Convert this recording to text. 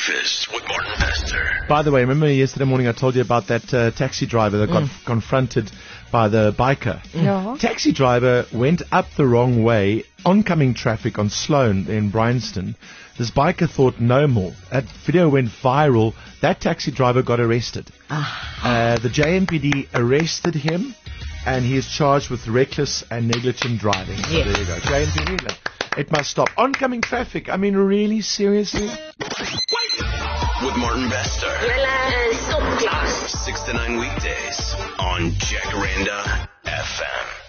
Breakfast with Martin Bester. By the way, remember yesterday morning I told you about that taxi driver that got confronted by the biker? No. Taxi driver went up the wrong way, oncoming traffic on Sloane in Bryanston. This biker thought no more. That video went viral. That taxi driver got arrested. The JMPD arrested him, and he is charged with reckless and negligent driving. So Yes. there you go. JMPD, it must stop. Oncoming traffic. I mean, really? Seriously? With Martin Bester. 6 to 9 weekdays on Jacaranda FM.